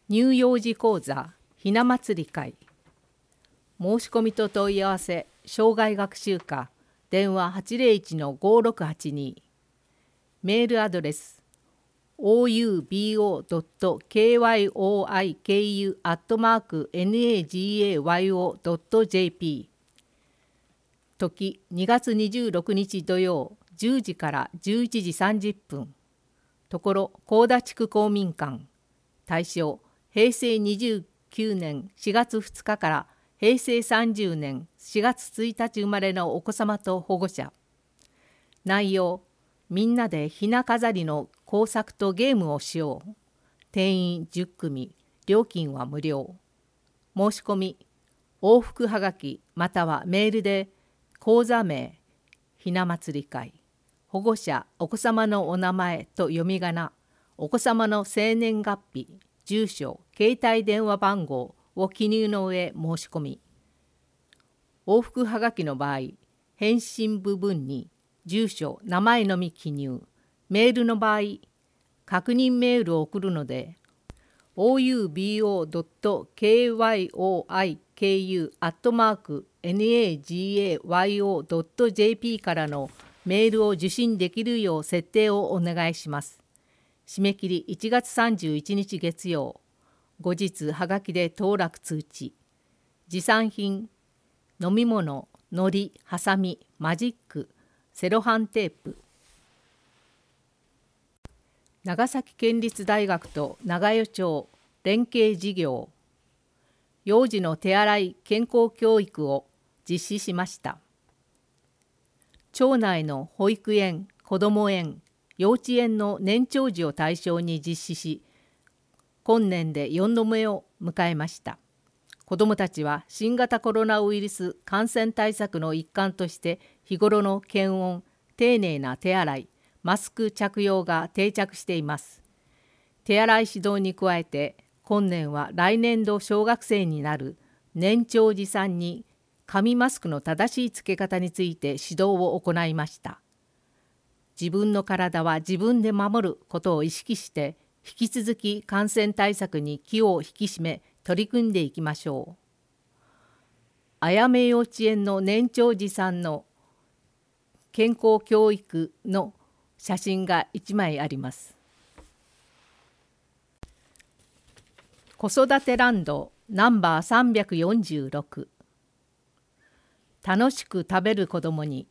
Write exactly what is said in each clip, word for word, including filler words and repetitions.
乳幼児講座ひな祭り会。申し込みと問い合わせ障害学習課電話 はちゼロいちのごろくはちに。メールアドレス オーユービーオードットケーワイオーアイケーユー アットマーク ナガドットジェーピー。時にがつにじゅうろくにち土曜じゅうじからじゅういちじさんじゅっぷん。ところ高田地区公民館。対象へいせいにじゅうきゅうねんしがつふつかからへいせいさんじゅうねんしがつついたち生まれのお子様と保護者。内容、みんなでひな飾りの工作とゲームをしよう。定員じゅっくみ、料金は無料。申し込み、往復はがきまたはメールで講座名、ひな祭り会、保護者、お子様のお名前と読み仮名、お子様の生年月日、住所、携帯電話番号を記入の上申し込み。往復はがきの場合、返信部分に住所、名前のみ記入。メールの場合、確認メールを送るので、オーユービーオードットケーワイオーアイケーユー アットマーク ナガドットジェーピー からのメールを受信できるよう設定をお願いします。締め切りいちがつさんじゅういちにち月曜。後日はがきで当落通知。持参品、飲み物、のり、はさみ、マジック、セロハンテープ。長崎県立大学と長与町連携事業。幼児の手洗い健康教育を実施しました。町内の保育園、こども園、幼稚園の年長児を対象に実施し、今年でよんどめを迎えました。子どもたちは新型コロナウイルス感染対策の一環として日頃の検温、丁寧な手洗い、マスク着用が定着しています。手洗い指導に加えて、今年は来年度小学生になる年長児さんに紙マスクの正しいつけ方について指導を行いました。自分の体は自分で守ることを意識して、引き続き感染対策に気を引き締め取り組んでいきましょう。あやめ幼稚園の年長児さんの健康教育の写真がいちまいあります。子育てランドナンバーさんびゃくよんじゅうろく。楽しく食べる子どもに。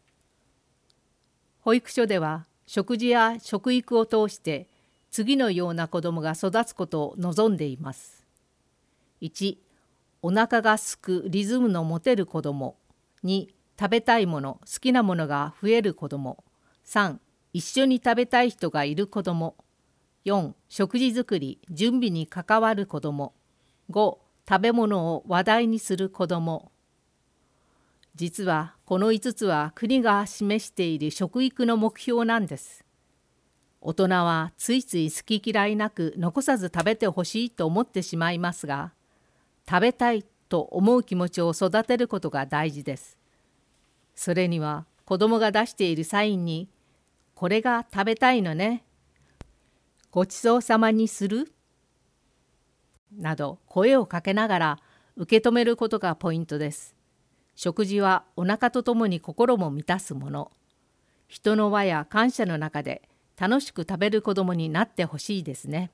保育所では食事や食育を通して次のような子どもが育つことを望んでいます。いち、お腹がすくリズムの持てる子ども。に、食べたいもの、好きなものが増える子ども。さん、一緒に食べたい人がいる子ども。よん、食事作り、準備に関わる子ども。ご、食べ物を話題にする子ども。実はこのいつつは国が示している食育の目標なんです。大人はついつい好き嫌いなく残さず食べてほしいと思ってしまいますが、食べたいと思う気持ちを育てることが大事です。それには子供が出しているサインに、これが食べたいのね、ごちそうさまにするなど声をかけながら受け止めることがポイントです。食事はお腹とともに心も満たすもの。人の輪や感謝の中で楽しく食べる子どもになってほしいですね。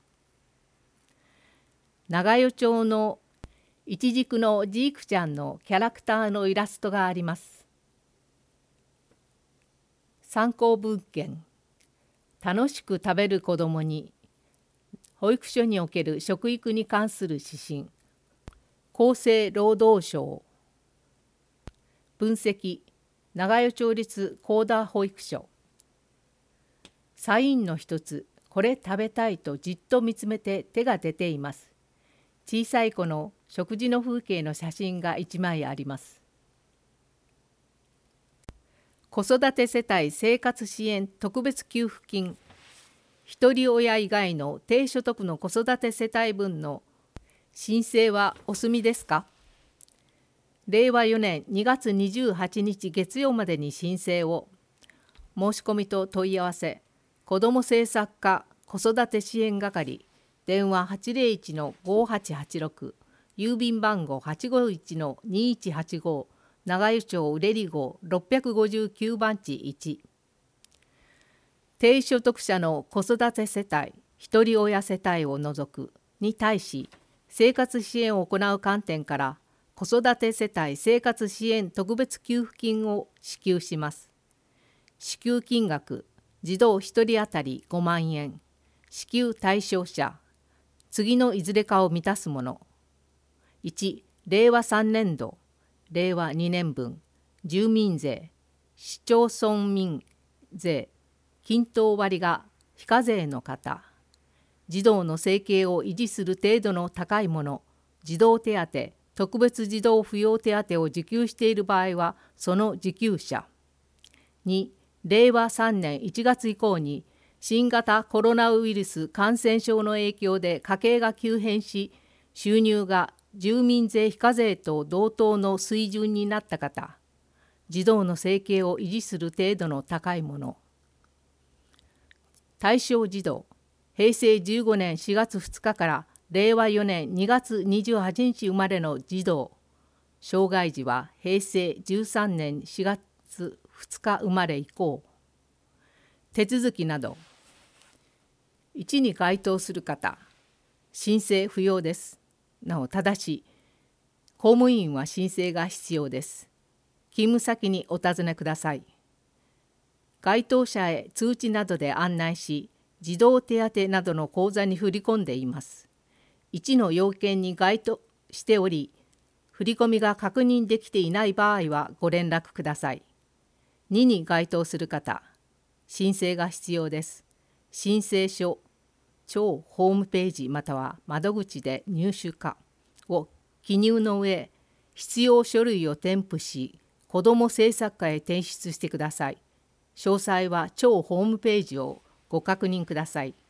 長与町のいちじくのジークちゃんのキャラクターのイラストがあります。参考文献。楽しく食べる子どもに保育所における食育に関する指針。厚生労働省。分析。長与町立高田保育所。サインの一つ、これ食べたいとじっと見つめて手が出ています。小さい子の食事の風景の写真がいちまいあります。子育て世帯生活支援特別給付金。ひとり親以外の低所得の子育て世帯分の申請はお済みですか？れいわよねんにがつにじゅうはちにち月曜までに申請を。申し込みと問い合わせ、子ども政策課子育て支援係電話 はちゼロいちのごはちはちろく、郵便番号 はちごいちのにいちはちご、長湯町ウレリ号ろっぴゃくごじゅうきゅうばんちいち。低所得者の子育て世帯、ひとり親世帯を除くに対し、生活支援を行う観点から、子育て世帯生活支援特別給付金を支給します。支給金額、児童ひとり当たりごまんえん。支給対象者、次のいずれかを満たすもの。いち、れいわさんねんど、れいわにねんぶん、住民税、市町村民税、均等割が非課税の方。児童の生計を維持する程度の高いもの、児童手当、特別児童扶養手当を受給している場合は、その受給者。に、れいわさんねんいちがつ以降に、新型コロナウイルス感染症の影響で家計が急変し、収入が住民税非課税と同等の水準になった方、児童の生計を維持する程度の高いもの。対象児童、へいせいじゅうごねんしがつふつかかられいわよねんにがつにじゅうはちにち生まれの児童、障害児はへいせいじゅうさんねんしがつふつか生まれ以降。手続きなど。いちに該当する方、申請不要です。なお、ただし、公務員は申請が必要です。勤務先にお尋ねください。該当者へ通知などで案内し、児童手当などの口座に振り込んでいます。いちの要件に該当しており、振り込みが確認できていない場合はご連絡ください。にに該当する方、申請が必要です。申請書、庁ホームページまたは窓口で入手かを記入の上、必要書類を添付し、子ども政策課へ提出してください。詳細は庁ホームページをご確認ください。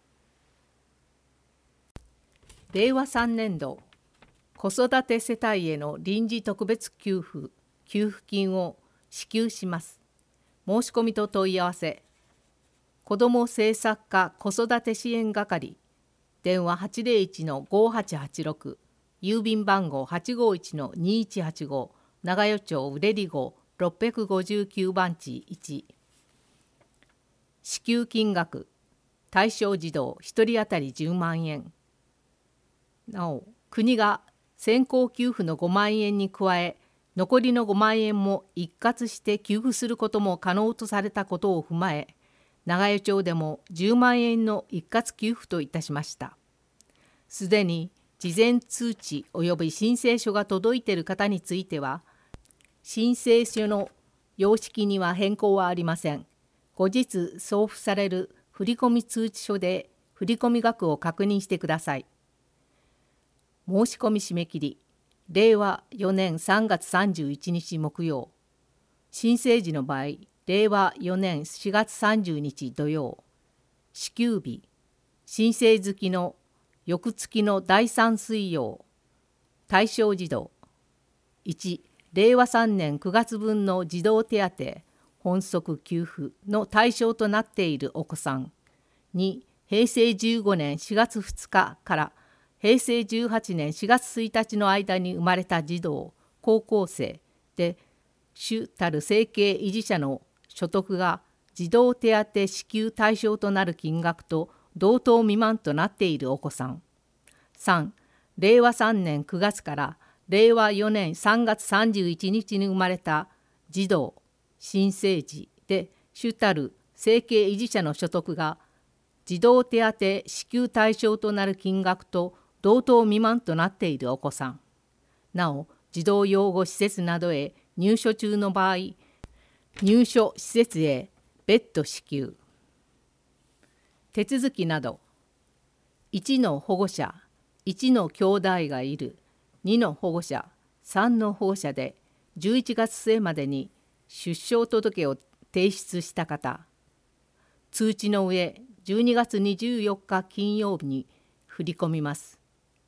れいわさんねんど、子育て世帯への臨時特別給付、給付金を支給します。申し込みと問い合わせ、子ども政策課子育て支援係、電話 はちゼロいちのごはちはちろく、郵便番号 はちごいちのにいちはちご、長湯町ウレリ号ろっぴゃくごじゅうきゅうばんちいち。支給金額、対象児童ひとり当たりじゅうまんえん。なお、国が先行給付のごまんえんに加え、残りのごまんえんも一括して給付することも可能とされたことを踏まえ、長湯町でもじゅうまんえんの一括給付といたしました。すでに事前通知及び申請書が届いている方については、申請書の様式には変更はありません。後日送付される振込通知書で振込額を確認してください。申し込み締め切り、れいわよねんさんがつさんじゅういちにち木曜。申請時の場合、れいわよねんしがつさんじゅうにち土曜。支給日、申請月の翌月のだいさん水曜。対象児童、いち、れいわさんねんくがつぶんの児童手当本則給付の対象となっているお子さん。に、へいせいじゅうごねんしがつふつかからへいせいじゅうはちねんしがつついたちの間に生まれた児童、高校生で主たる生計維持者の所得が児童手当支給対象となる金額と同等未満となっているお子さん。さん、れいわさんねんくがつかられいわよねんさんがつさんじゅういちにちに生まれた児童、新生児で主たる生計維持者の所得が児童手当支給対象となる金額と同等未満となっているお子さん。なお、児童養護施設などへ入所中の場合、入所施設へ別途支給。手続きなど、いちの保護者、いちの兄弟がいる、にの保護者、さんの保護者でじゅういちがつ末までに出生届を提出した方、通知の上じゅうにがつにじゅうよっか金曜日に振り込みます。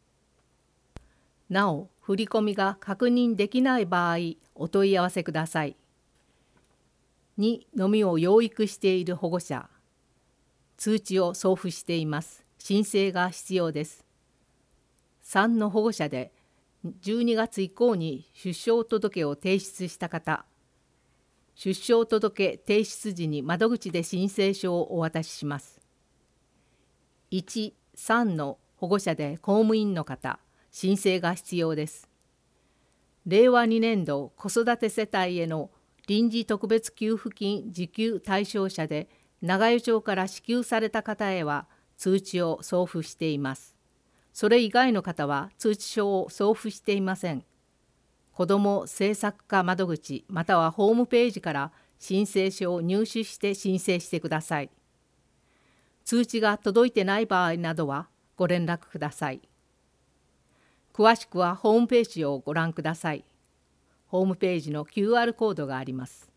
なお、振り込みが確認できない場合、お問い合わせください。に、のみを養育している保護者、通知を送付しています。 申請が必要です。さんの保護者でじゅうにがつ以降に出生届を提出した方、出生届提出時に窓口で申請書をお渡しします。いち、さんの保護者で公務員の方、申請が必要です。れいわにねん度子育て世帯への臨時特別給付金受給対象者で長与町から支給された方へは通知を送付しています。それ以外の方は通知書を送付していません。子ども政策課窓口またはホームページから申請書を入手して申請してください。通知が届いてない場合などはご連絡ください。詳しくはホームページをご覧ください。ホームページの キューアール コードがあります。